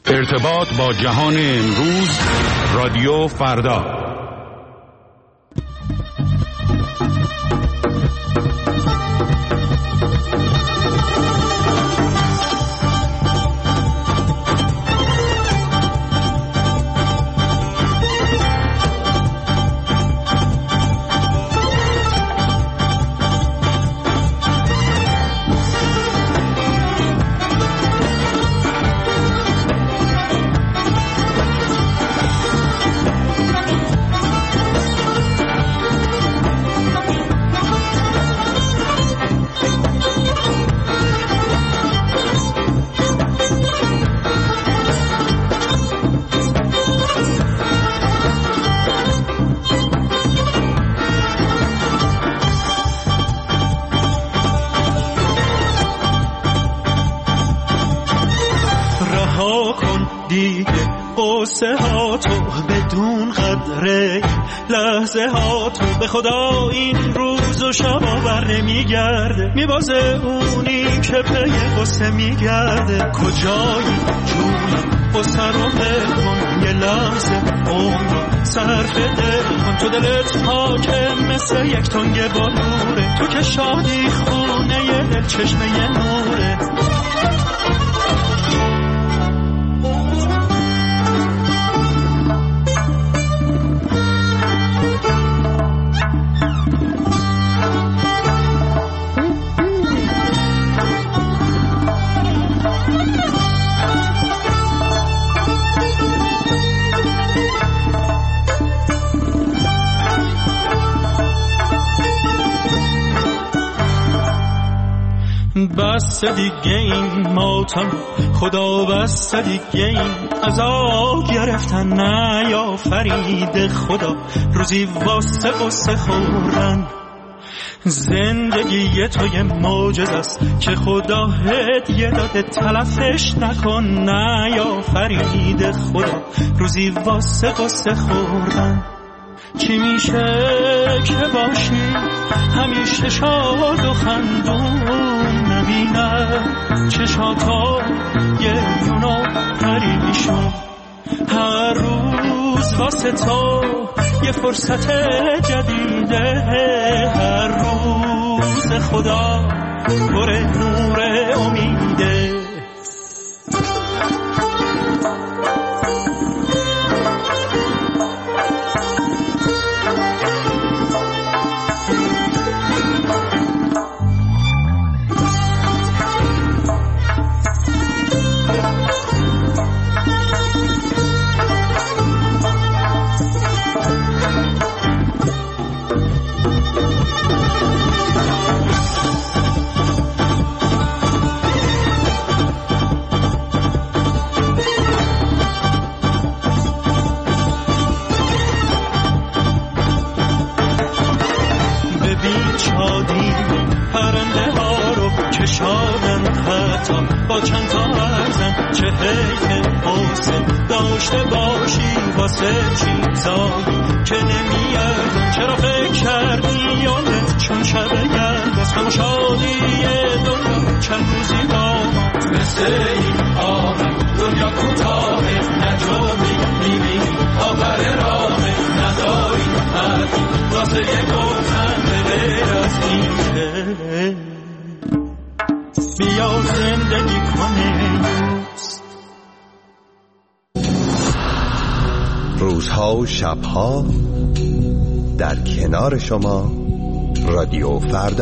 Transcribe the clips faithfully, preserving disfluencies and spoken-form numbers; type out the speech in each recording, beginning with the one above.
ارتباط با جهان امروز، رادیو فردا. قصه ها تو بدون قدره، لحظه ها تو به خدا این روز و شب آور نمیگرده، میبازه اونی که پی قصه میگرده. کجایی جونم قصه رو بکن، یه لحظه عمر صرف دل کن. تو دلت حاکم مثل یک تنگ بلوره، تو که شادی خونه یه دل چشمه یه نوره. بس دیگه این ماتم خدا، بس دیگه این عذاب گرفتن نه یا فرید خدا. روزی واسه قصه خوردن زندگی تو یه معجزه است که خدا هدیه داده، تلفش نکن نه یا فرید خدا. روزی واسه قصه خوردن چی میشه که باشی همیشه شاد و خندون، نبینه چشاتا یه یونو پریشون. هر روز واسه تو یه فرصت جدیده، هر روز خدا پر نور امیده. با چند تا ارزن چه حیف حسن داشته باشی واسه چیزایی که نمیاردن. چرا فکر کردی یادت چون شب گرد از همه شادی دنیا چند روزی با مثل این آمد دنیا کوتاهه، نجومی میبینی آبر راهه، نداری حرفی واسه یک گفتن ببیر از این. بیا زندگی کنه روزها و شبها در کنار شما، رادیو فردا.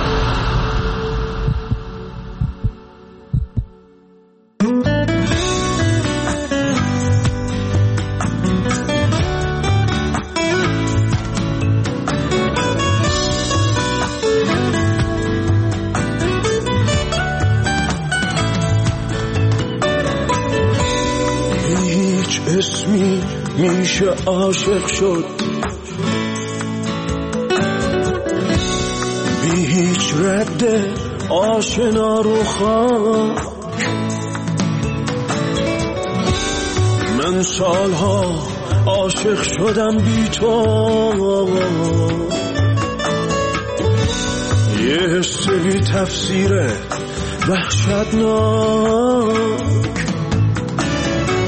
اسمی میشه عاشق شد، بی هیچ رد آشنا رو خاک. من سالها عاشق شدم بی تو، یه حس بی تفسیره وحشتناک.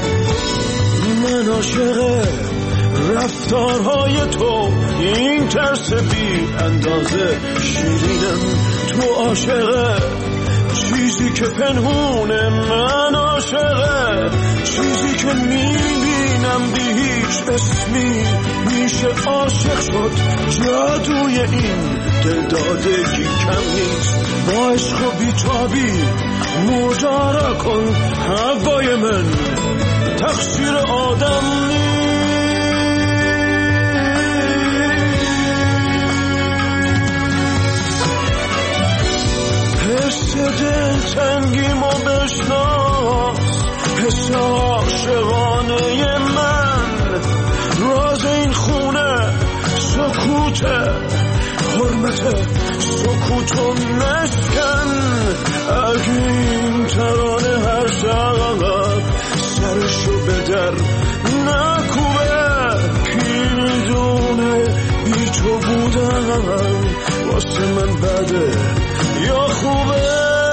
عاشق رفتارهای تو، این ترس بی اندازه شیرینم. تو عاشق چیزی که پنهونه، من عاشق چیزی که میبینم. بی هیچ اسمی میشه عاشق شد، جادوی این دلدادگی کم نیست. با عشق و بیتابی مجارا کن هوای من، تقصیر آدم نیست. حس دل تنگیمو بشناس، حس عاشقانه من. راز این خونه سکوته، حرمت سکوتو نشکن. اگه این ترانه هر شب سرشو به در نکوبه، کی میدونه بی تو بودن واسه من بده یا خوبه.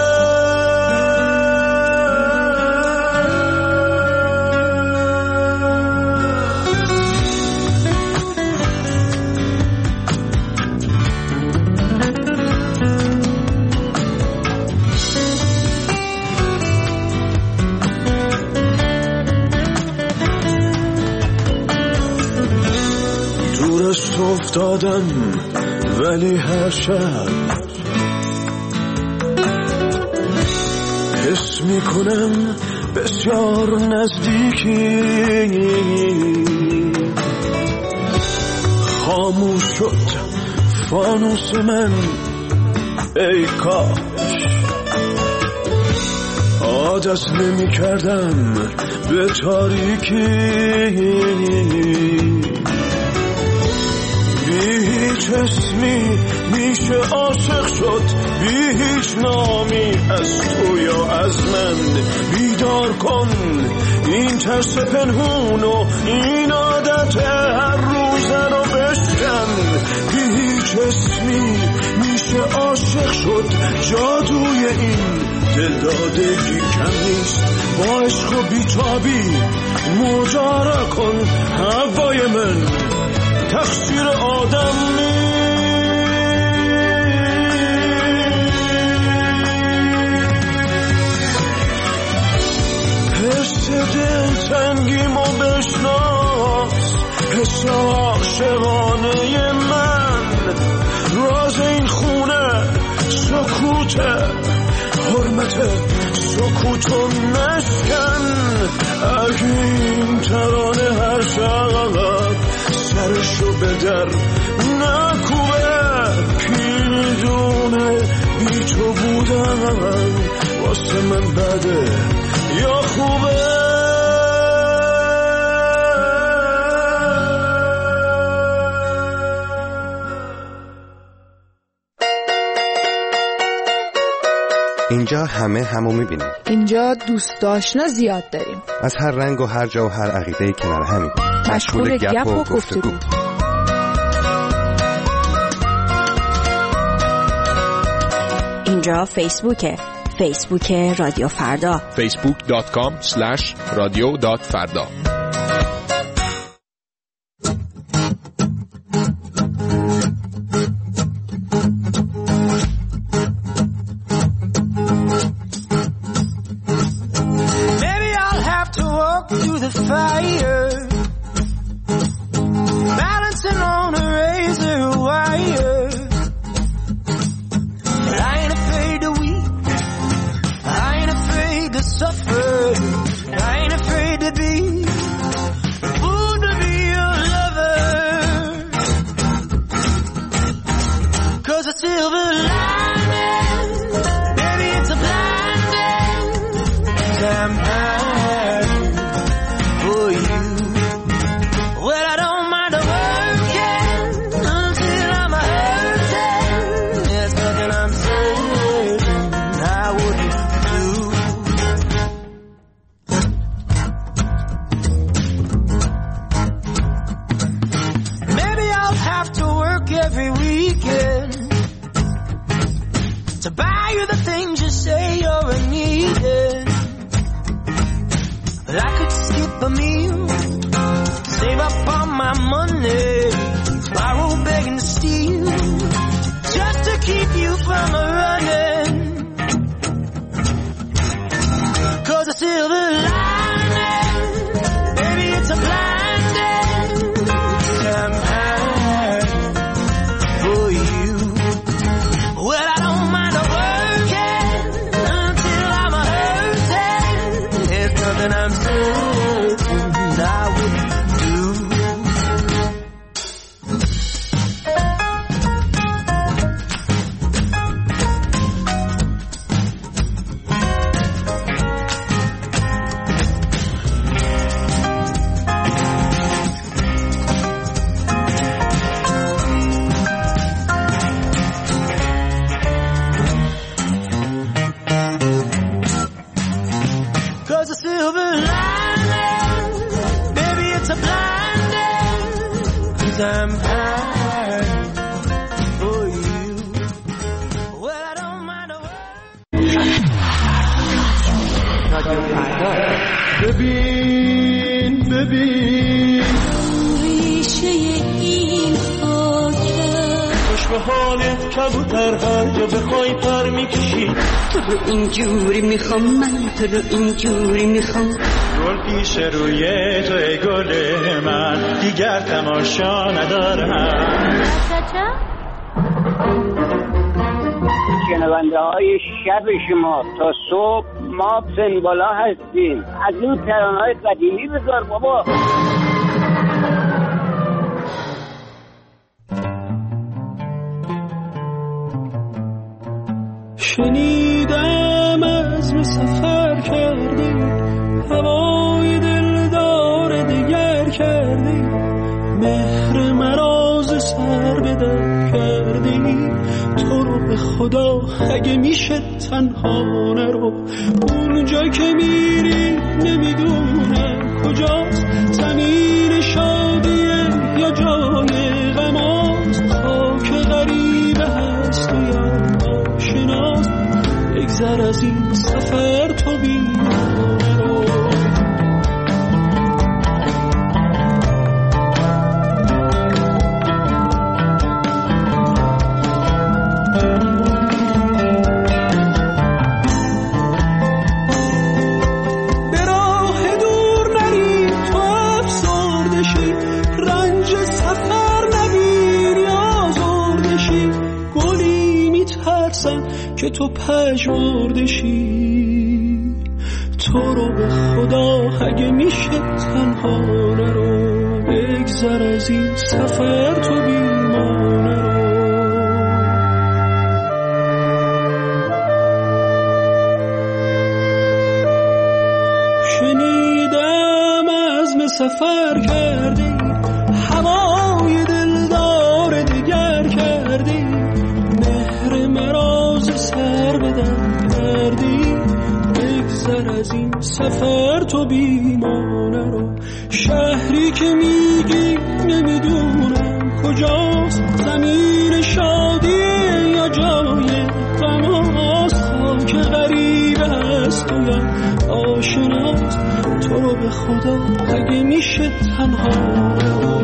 دورست افتادم ولی هر شب حس میکنم بسیار نزدیکی. خاموش شد فانوس من، ای کاش عادت نمی کردم به تاریکی. بی هیچ اسمی میشه عاشق شد، بی هیچ نامی از تو یا از من. بیدار کن این ترس پنهون و این عادت هر روزه رو بشکن. بی هیچ اسمی میشه عاشق شد، جادوی این دلدادگی کم نیست. با عشق و بیتابی مجارا کن هوای من، تقصیر آدم نیست. حس دل تنگیمو بشناس، حس عاشقانه من. راز این خونه سکوته، حرمت سکوتو نشکن. اگه این ترانه هر شب سرشو به در نکوبه، کی میدونه بی تو بودن واسه من بده یا خوبه. اینجا همه همو میبینیم. اینجا دوست آشنا زیاد داریم، از هر رنگ و هر جا و هر عقیده کنار همیم، مشغول گپ و گفتگو. اینجا فیسبوکه، فیسبوک رادیو فردا، فیسبوک دات کام اسلش رادیو دات فردا. save up all my money, borrow, beg and steal, just to keep you from running. Cause a silver lining, baby, it's a blinding champagne for you. Well, I don't mind working until I'm hurting. There's nothing I'm certain I wouldn't do. Cause a silver lining, baby, it's a blinding, cause I'm high for you. Well, I don't mind a word. ببین ببین ریشه این خاکه خوش به حالت کبوتر هر جا بخوای پر میکشی. تو رو اینجوری میخوام، من تو رو اینجوری میخوام. گل پیش روی تو ای گل من، دیگر تماشا ندارم. شنونده های شب شما تا صبح ما سنبالا هستیم. از این ترانه های قدیمی بذار بابا. شنیدم عزم سفر کردی، هوای دلدار دیگر کردی، مهر مراز سر به در کردی. تو رو به خدا اگه میشه تنها نرو، اونجا که میری نمیدونم کجاست، زمین شادیه یا جای غماست، خاک غریبه هست و یا آشناست. بگذر از این سفر تو بیمانه رو. به راه دور نری تو افسرده شی، رنج سفر نبینی آزرده شی. گلی میترسم که تو پژمرده شی، تو رو به خدا اگه میشه تنها نرو. بگذر از این سفر تو بیمانه رو. شنیدم عزم سفر کردی، هوای دلدار دیگر کردی، مهر مراز سر بدن کردی. بگذر از این سفر تو بیمانه رو. شهری که میگی نمیدونم کجاست، زمین شادیه یا جای غماست، خاک غریبه هست و یا آشناست. تو رو به خدا اگه میشه تنها رو.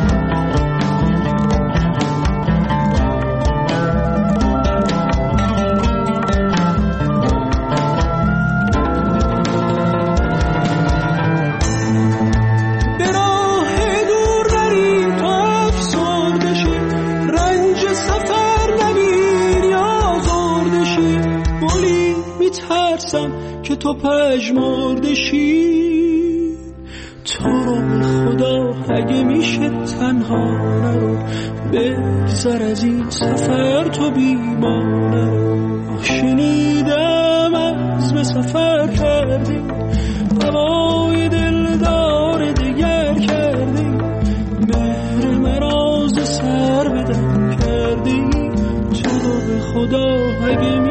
که تو پژمرده شی، تو رو به خدا اگه میشه تنها نرو. بگذر از این سفر تو بیمانه رو. شنیدم عزم سفر کردی، هوای دلدار دیگر کردی، مهر مراز سر بدن کردی. تو رو به خدا اگه